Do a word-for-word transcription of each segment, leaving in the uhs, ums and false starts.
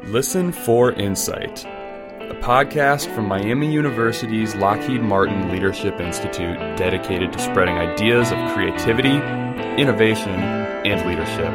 Listen for Insight, a podcast from Miami University's Lockheed Martin Leadership Institute dedicated to spreading ideas of creativity, innovation, and leadership.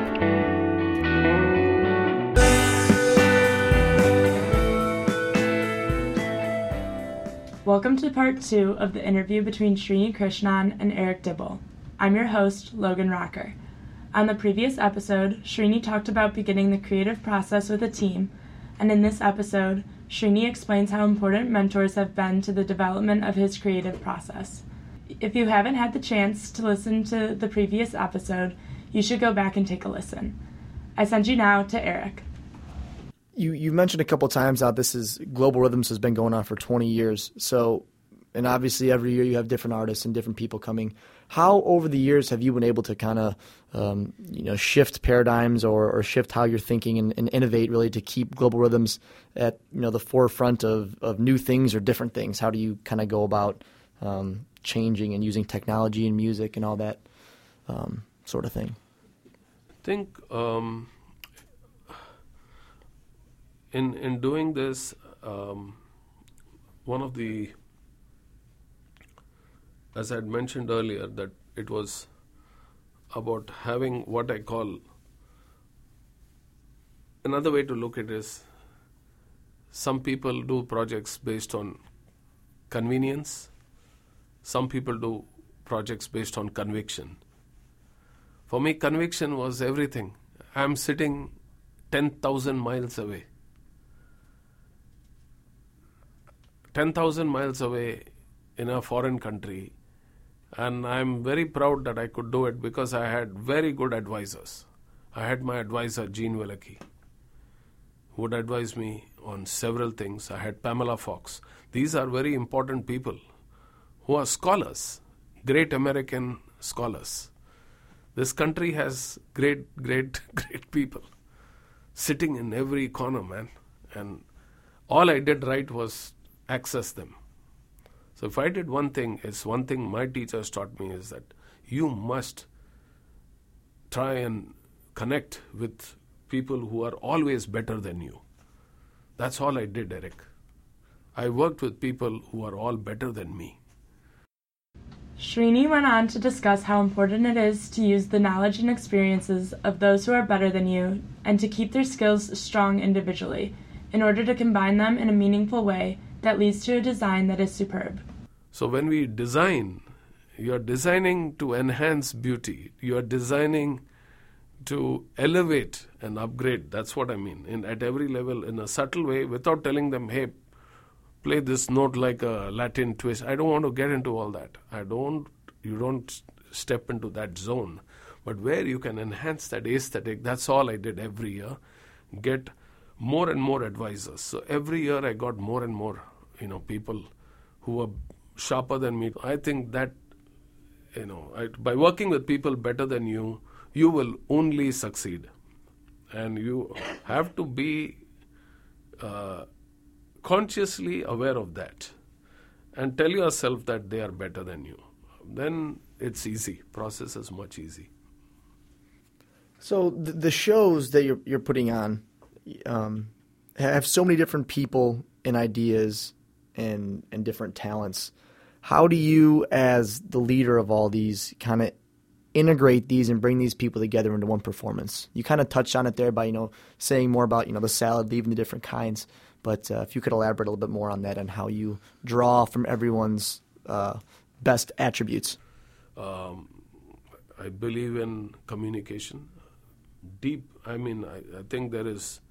Welcome to part two of the interview between Srini Krishnan and Eric Dibble. I'm your host, Logan Rocker. On the previous episode, Srini talked about beginning the creative process with a team, and in this episode, Srini explains how important mentors have been to the development of his creative process. If you haven't had the chance to listen to the previous episode, you should go back and take a listen. I send you now to Eric. You you mentioned a couple times how this is Global Rhythms has been going on for twenty years. So, and obviously every year you have different artists and different people coming. How over the years have you been able to kind of um, you know shift paradigms or, or shift how you're thinking and, and innovate really to keep Global Rhythms at you know the forefront of, of new things or different things? How do you kind of go about um, changing and using technology and music and all that um, sort of thing? I think um, in in doing this, um, one of the as I had mentioned earlier, that it was about having what I call, another way to look at it is, some people do projects based on convenience, some people do projects based on conviction. For me, conviction was everything. I'm sitting ten thousand miles away. ten thousand miles away in a foreign country, and I'm very proud that I could do it because I had very good advisors. I had my advisor, Gene Willicke, who would advise me on several things. I had Pamela Fox. These are very important people who are scholars, great American scholars. This country has great, great, great people sitting in every corner, man. And all I did right was access them. So if I did one thing, is one thing my teachers taught me is that you must try and connect with people who are always better than you. That's all I did, Eric. I worked with people who are all better than me. Srini went on to discuss how important it is to use the knowledge and experiences of those who are better than you and to keep their skills strong individually in order to combine them in a meaningful way that leads to a design that is superb. So when we design, you're designing to enhance beauty. You're designing to elevate and upgrade. That's what I mean. In, at every level, in a subtle way, without telling them, hey, play this note like a Latin twist. I don't want to get into all that. I don't, you don't step into that zone. But where you can enhance that aesthetic, that's all I did every year. Get more and more advisors. So every year I got more and more, you know, people who were sharper than me. I think that, you know, I, by working with people better than you, you will only succeed. And you have to be uh, consciously aware of that and tell yourself that they are better than you. Then it's easy. Process is much easy. So the, the shows that you're you're putting on um, have so many different people and ideas and and different talents. How do you, as the leader of all these, kind of integrate these and bring these people together into one performance? You kind of touched on it there by, you know, saying more about, you know, the salad, leaving the different kinds. But uh, if you could elaborate a little bit more on that and how you draw from everyone's uh, best attributes. Um, I believe in communication. Deep, I mean, I, I think there is,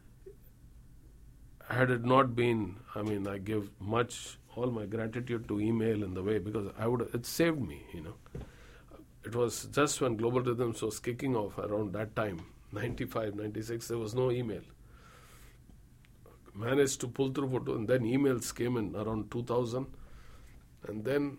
had it not been, I mean, I give much, all my gratitude to email in the way, because I would, it saved me, you know. It was just when Global Rhythms was kicking off around that time, ninety-five, ninety-six, there was no email. Managed to pull through photo, and then emails came in around two thousand. And then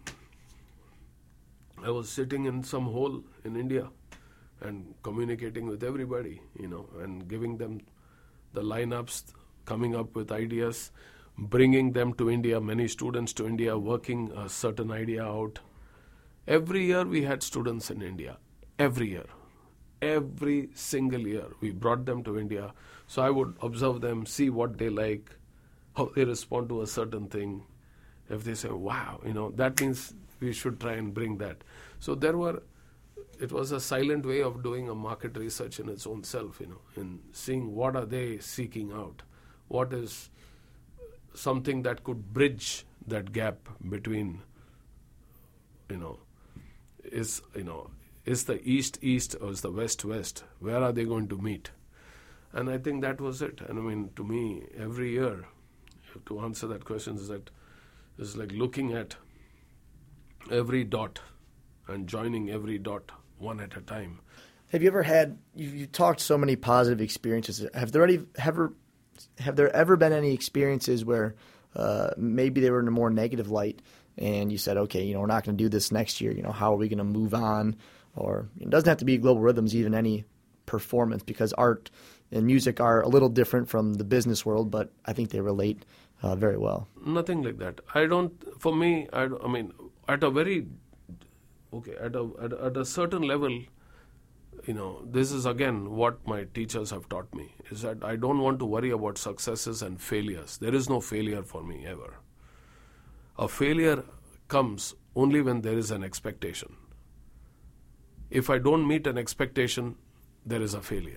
I was sitting in some hole in India and communicating with everybody, you know, and giving them the lineups, coming up with ideas, bringing them to India, many students to India, working a certain idea out. Every year we had students in India, every year. every single year. We brought them to India. So I would observe them, see what they like, how they respond to a certain thing. If they say, wow, you know, that means we should try and bring that. So there were, it was a silent way of doing a market research in its own self, you know, in seeing what are they seeking out, what is something that could bridge that gap between, you know, is, you know, is the East East or is the West West? Where are they going to meet? And I think that was it. And I mean, to me, every year, to answer that question is that is like looking at every dot and joining every dot one at a time. Have you ever had, you, you talked so many positive experiences. Have there already, ever, have there ever been any experiences where uh, maybe they were in a more negative light and you said, okay, you know, we're not going to do this next year. You know, how are we going to move on? Or it doesn't have to be Global Rhythms, even any performance, because art and music are a little different from the business world, but I think they relate uh, very well. Nothing like that. I don't, for me, I, I mean, at a very, okay, at a, at a, at a certain level, you know, this is again what my teachers have taught me, is that I don't want to worry about successes and failures. There is no failure for me ever. A failure comes only when there is an expectation. If I don't meet an expectation, there is a failure.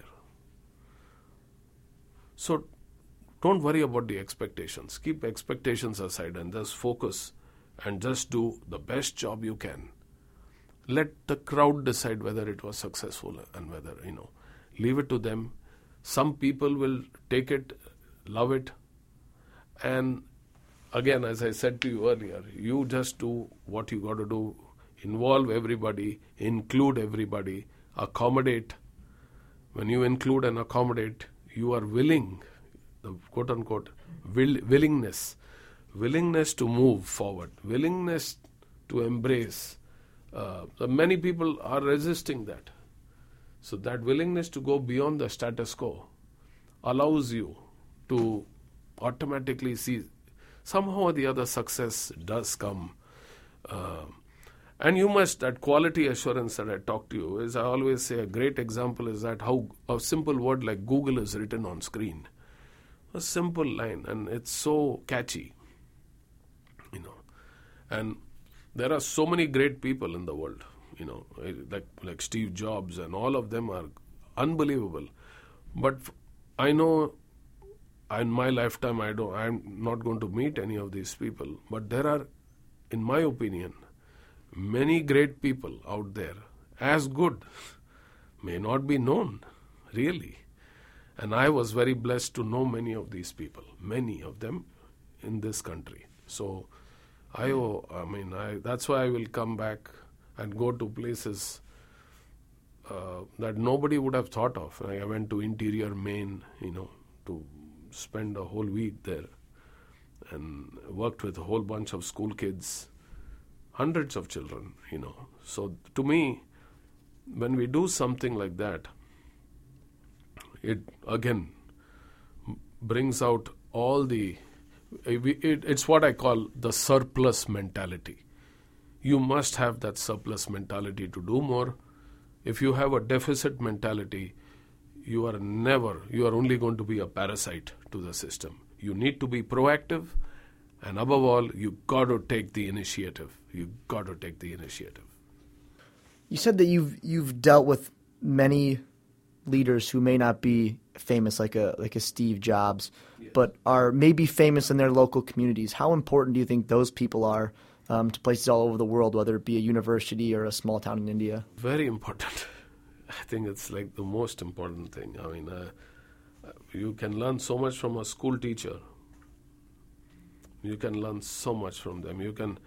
So don't worry about the expectations. Keep expectations aside and just focus and just do the best job you can. Let the crowd decide whether it was successful and whether, you know, leave it to them. Some people will take it, love it, and again, as I said to you earlier, you just do what you got to do. Involve everybody, include everybody, accommodate. When you include and accommodate, you are willing, the quote-unquote will, willingness, willingness to move forward, willingness to embrace. Uh, many people are resisting that. So that willingness to go beyond the status quo allows you to automatically see somehow or the other success does come. Uh, and you must, that quality assurance that I talk to you is, I always say a great example is that how a simple word like Google is written on screen. A simple line, and it's so catchy, you know. And there are so many great people in the world, you know, like like Steve Jobs, and all of them are unbelievable. But I know in my lifetime, I don't, I'm not going to meet any of these people. But there are, in my opinion, many great people out there, as good, may not be known, really. And I was very blessed to know many of these people, many of them in this country. So I owe, I mean, I, that's why I will come back and go to places uh, that nobody would have thought of. I went to interior Maine, you know, to spend a whole week there and worked with a whole bunch of school kids, hundreds of children, you know. So to me, when we do something like that, it again brings out all the, it, it's what I call the surplus mentality. You must have that surplus mentality to do more. If you have a deficit mentality, you are never, you are only going to be a parasite to the system. You need to be proactive, and above all, you got to take the initiative. You got to take the initiative. You said that you've you've dealt with many leaders who may not be famous like a like a Steve Jobs, yes, but are maybe famous in their local communities. How important do you think those people are um, to places all over the world, whether it be a university or a small town in India? Very important. I think it's like the most important thing. I mean, uh, you can learn so much from a school teacher. You can learn so much from them. You can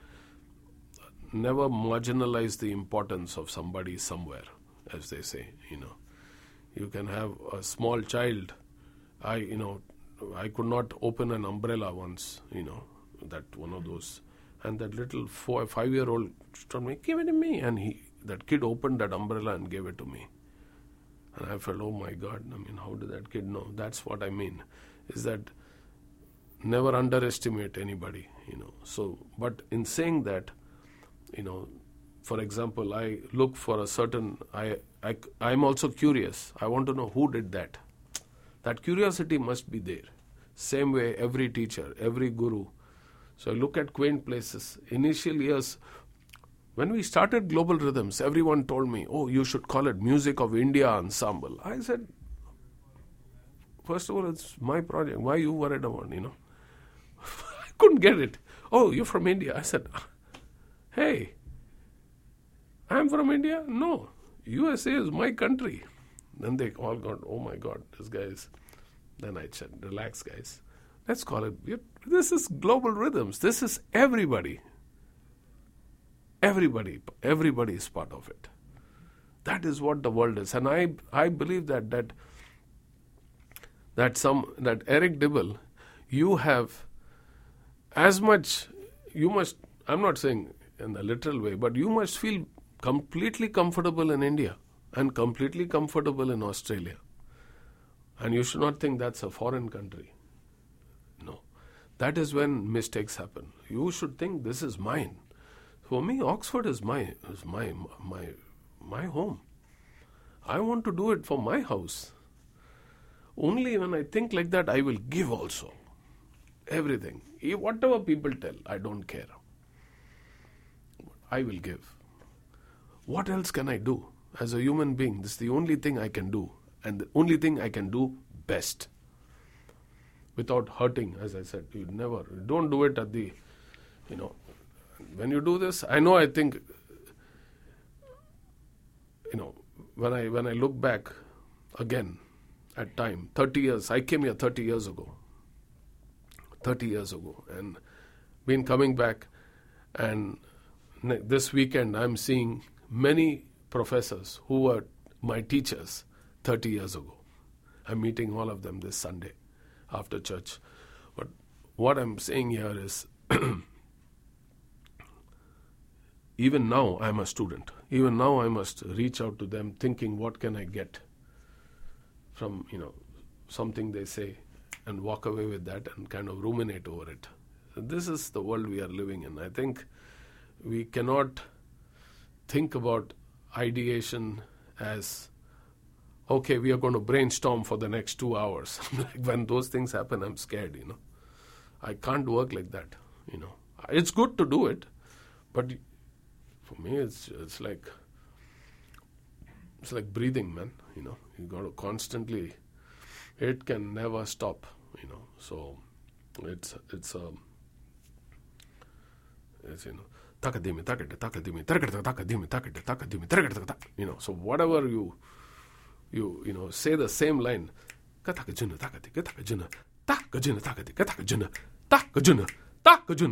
never marginalize the importance of somebody somewhere, as they say, you know. You can have a small child. I, you know, I could not open an umbrella once, you know, that one of those. And that little four, five-year-old told me, give it to me. And he, that kid opened that umbrella and gave it to me. And I felt, oh my God, I mean, how did that kid know? That's what I mean, is that never underestimate anybody, you know. So, but in saying that, you know, for example, I look for a certain, I, I, I'm also curious. I want to know who did that. That curiosity must be there. Same way every teacher, every guru. So I look at quaint places. Initial years, when we started Global Rhythms, everyone told me, oh, you should call it Music of India Ensemble. I said, first of all, it's my project. Why are you worried about, you know? I couldn't get it. Oh, you're from India. I said, hey, I'm from India? No. U S A is my country. Then they all got, oh my God, this guy is... Then I said, relax, guys. Let's call it, this is Global Rhythms. This is everybody. Everybody. Everybody is part of it. That is what the world is. And I I believe that that that some that Eric Dibble, you have as much, you must, I'm not saying in the literal way, but you must feel completely comfortable in India and completely comfortable in Australia. And you should not think that's a foreign country. No. That is when mistakes happen. You should think this is mine. For me, Oxford is my is my my my home. I want to do it for my house. Only when I think like that, I will give also. Everything. Whatever people tell, I don't care. I will give. What else can I do? As a human being, this is the only thing I can do. And the only thing I can do best. Without hurting, as I said. You never, don't do it at the, you know, when you do this, I know, I think, you know, when I when I look back again at time, thirty years, I came here thirty years ago. thirty years ago. And been coming back, and ne- this weekend I'm seeing many professors who were my teachers thirty years ago. I'm meeting all of them this Sunday after church. But what I'm saying here is, even now I'm a student. Even now I must reach out to them thinking, what can I get from, you know, something they say, and walk away with that and kind of ruminate over it. So this is the world we are living in. I think we cannot think about ideation as, okay, we are going to brainstorm for the next two hours. Like when those things happen, I'm scared, you know. I can't work like that, you know. It's good to do it, but for me, it's it's like it's like breathing, man. You know, you got to constantly. It can never stop, you know. So it's it's um. It's, you know. Takadimi, takadimi, takadimi, takadimi, takadimi, takadimi, takadimi, you know. So whatever you you you know say the same line. Katakajuna, takati, katakajuna, takajuna, takati, katakajuna, takajuna. So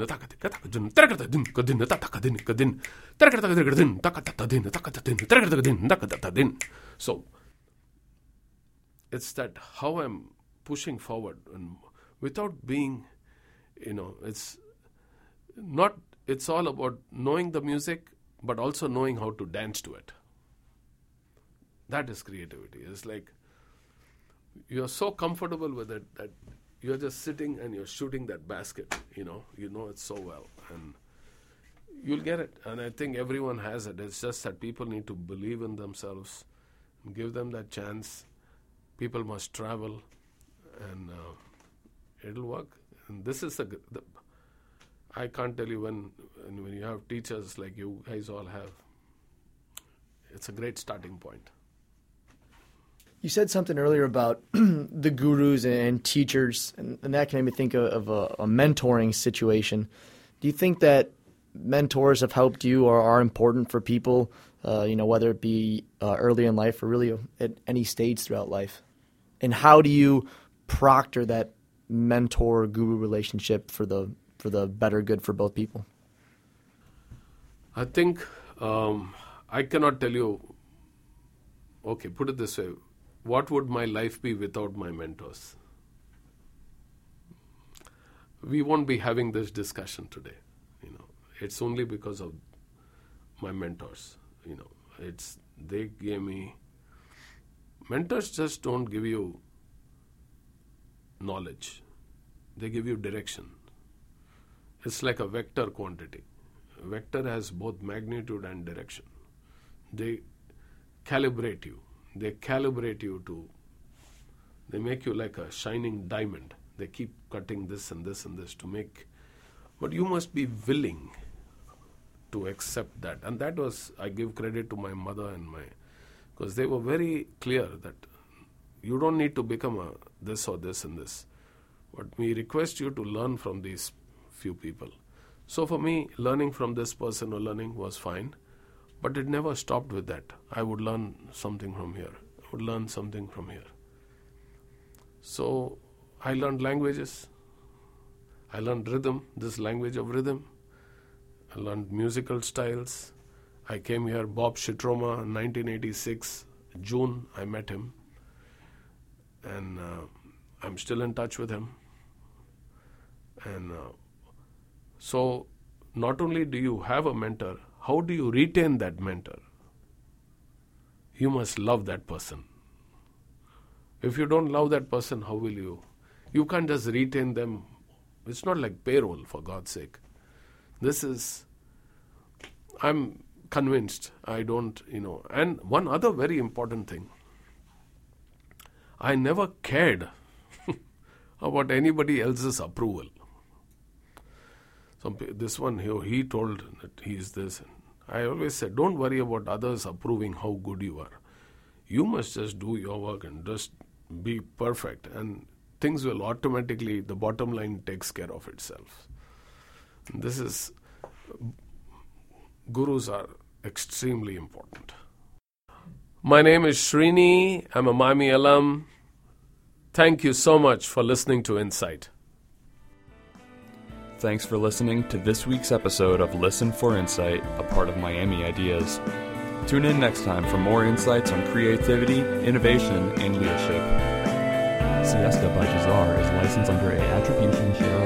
it's that how I'm pushing forward, and without being, you know, it's not, it's all about knowing the music, but also knowing how to dance to it. That is creativity. It's like you're so comfortable with it that you're just sitting and you're shooting that basket, you know, you know it so well, and you'll get it. And I think everyone has it. It's just that people need to believe in themselves and give them that chance. People must travel, and uh, it'll work. And this is the, the, I can't tell you when, when you have teachers like you guys all have, it's a great starting point. You said something earlier about the gurus and teachers, and, and that can make me think of, of a, a mentoring situation. Do you think that mentors have helped you or are important for people, uh, you know, whether it be uh, early in life or really at any stage throughout life? And how do you proctor that mentor-guru relationship for the for the better good for both people? I think um, I cannot tell you, okay, put it this way. What would my life be without my mentors? We won't be having this discussion today. You know, it's only because of my mentors. You know, it's they gave me. Mentors just don't give you knowledge; they give you direction. It's like a vector quantity. vector has both magnitude and direction. They calibrate you. They calibrate you to, they make you like a shining diamond. They keep cutting this and this and this to make, but you must be willing to accept that. And that was, I give credit to my mother and my, because they were very clear that you don't need to become a this or this and this, but we request you to learn from these few people. So for me, learning from this person or learning was fine, but it never stopped with that. I would learn something from here. I would learn something from here. So I learned languages. I learned rhythm, this language of rhythm. I learned musical styles. I came here, Bob Shitroma, in nineteen eighty-six, June, I met him. And uh, I'm still in touch with him. And uh, so not only do you have a mentor, how do you retain that mentor? You must love that person. If you don't love that person, how will you? You can't just retain them. It's not like payroll, for God's sake. This is, I'm convinced, I don't, you know. And one other very important thing, I never cared about anybody else's approval. Some, this one, he, he told that he is this. I always said, don't worry about others approving how good you are. You must just do your work and just be perfect. And things will automatically, the bottom line takes care of itself. This is, gurus are extremely important. My name is Srini. I'm a Miami alum. Thank you so much for listening to Insight. Thanks for listening to this week's episode of Listen for Insight, a part of Miami Ideas. Tune in next time for more insights on creativity, innovation, and leadership. Siesta by Jazar is licensed under a Attribution Share